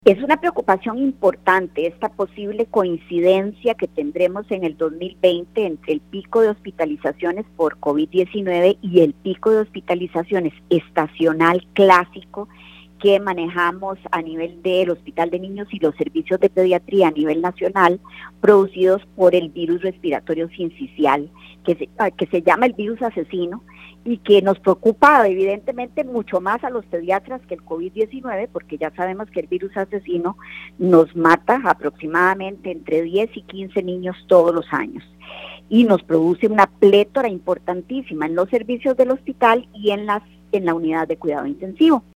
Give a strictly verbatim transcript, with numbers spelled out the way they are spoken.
Es una preocupación importante esta posible coincidencia que tendremos en el dos mil veinte entre el pico de hospitalizaciones por COVID diecinueve y el pico de hospitalizaciones estacional clásico que manejamos a nivel del Hospital de Niños y los servicios de pediatría a nivel nacional, producidos por el virus respiratorio sincicial, que se, que se llama el virus asesino, y que nos preocupa evidentemente mucho más a los pediatras que el COVID diecinueve, porque ya sabemos que el virus asesino nos mata aproximadamente entre diez y quince niños todos los años, y nos produce una plétora importantísima en los servicios del hospital y en, las, en la unidad de cuidado intensivo.